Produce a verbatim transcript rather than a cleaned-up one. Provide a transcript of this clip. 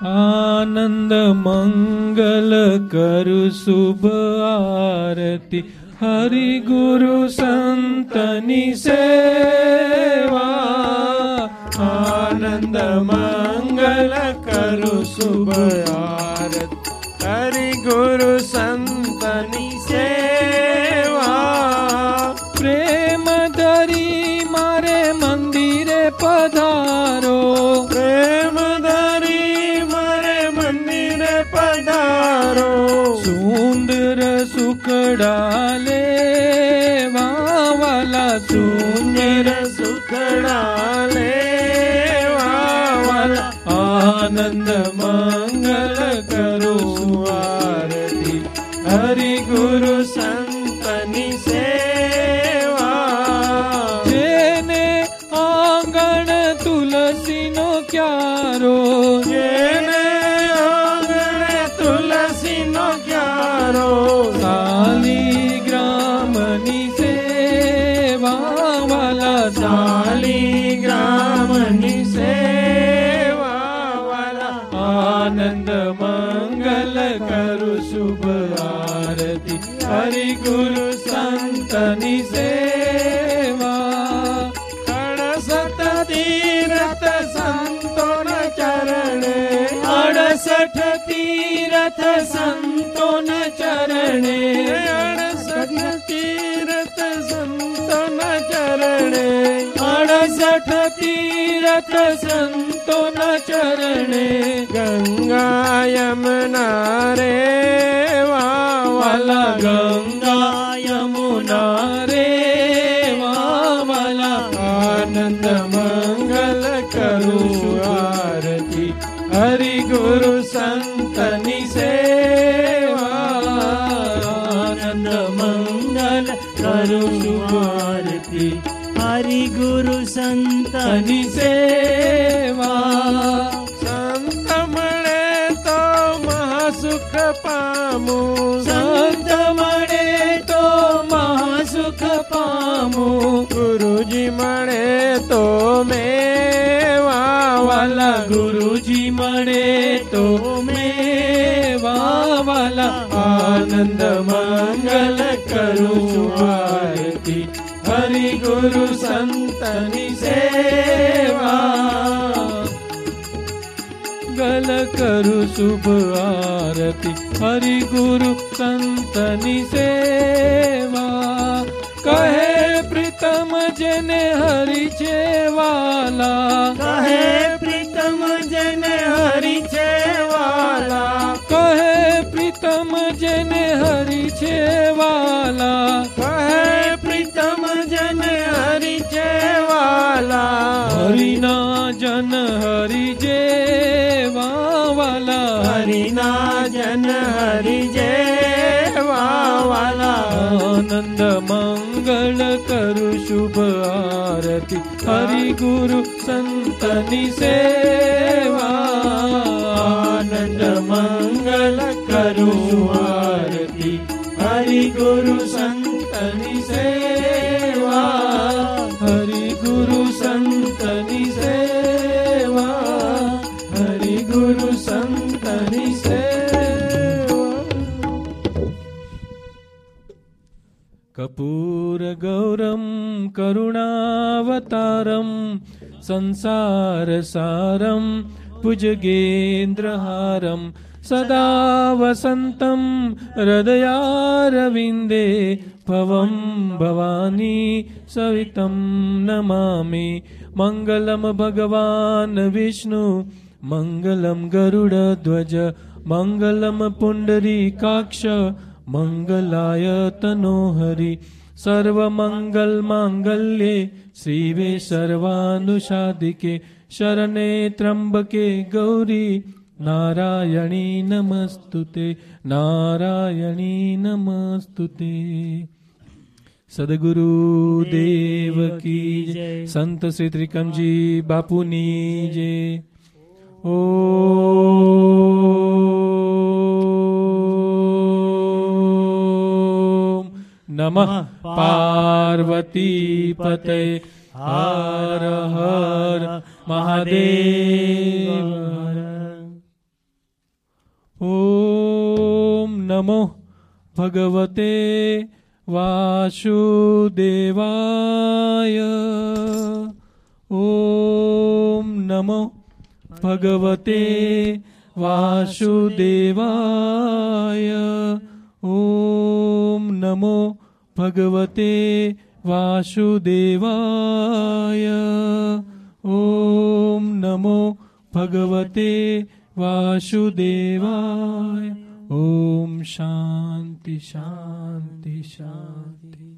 आनंद मंगल करु शुभ आरती, हरि गुरु संतनि सेवा। आनंद मंगल करु शुभ आरती, हरि गुरु संतनि सेवा। प्रेम धरी मारे मंदिरे पधारो, प्रेम धरी मारे मंदिरे पधारो। सुंदर सुखड़ा लेवा वाला, सुंदर सुखड़ा लेवा वाला। आनंद मंगल करो आरती, हरि गुरु संतनि सेवा। जेने आंगण तुलसी नो क्यारो, जेने आंगण तुलसी नो क्यारो। शालिग्रामनि सेवा वाला, शालिग्रामनि सेवा वाला। आनंद मंगल करु शुभ आरती, हरि गुरु संतनि सेवा। अड़सठ तीरथ संतों न चरणे, अड़सठ तीरथ संतों न चरणे। अड़सठ तीरथ संतों न चरणे, अड़सठ तीरथ संतों न चरणे। गंगा यमुना रेवा वाला, गंगा यमुना रेवा वाला। आनंद मंगल करो आरती, हरि गुरु संतनि सेवा। आनंद मंगल करो आरती, हरि गुरु संतनि सेवा। संत मणे तो महासुख पामू, संत मणे तो महासुख पामू। गुरुजी मणे तो मेवा वाला, गुरुजी मणे तो मेवा वाला। आनंद मंगल करो आरती, हरि गुरु संतनि सेवा। गल करु शुभ आरती, हरि गुरु संतनि सेवा। कहे प्रीतम जने हरि छेवाला, कहे प्रीतम जने हरि छेवाला। कहे प्रीतम जने हरि छेवाला, कहे प्रीतम जन हरि छेवाला। हरि ना जन हरि जेवा वाला, हरि ना जन हरि जेवा वाला। आनंद मंगल करु शुभ आरती, हरि गुरु संतनि सेवा। आनंद मंगल करु आरती, हरि गुरु संतनि सेवा। हरि गुरु संतनि सेवा, हरि गुरु संतनि सेवा। कर्पूर गौरम करुणावतारम, संसार सारम भुजगेन्द्रहारम। सदा वसन्तं हृदयारविन्दे, भवं भवानी सवितं नमामि। मङ्गलं भगवान् विष्णु, मङ्गलं गरुडध्वज, मङ्गलं पुण्डरीकाक्ष, मङ्गलाय तनोहरि। सर्वमङ्गलमाङ्गल्ये शिवे सर्वानुसाधिके, शरणे त्र्यम्बके गौरी नारायणी नमस्तुते, नारायणी नमस्तुते। सदगुरु देव की जय, संत श्री त्रिकम जी बापूनी जय। ओ नमः पार्वती पते, हर हर महादेव। ઓમ નમો ભગવતે વાસુદેવાય. ઓમ નમો ભગવતે વાસુદેવાય. ઓમ નમો ભગવતે વાસુદેવાય. ઓમ નમો ભગવતે વાસુદેવાય. ઓમ શાંતિ શાંતિ શાંતિ.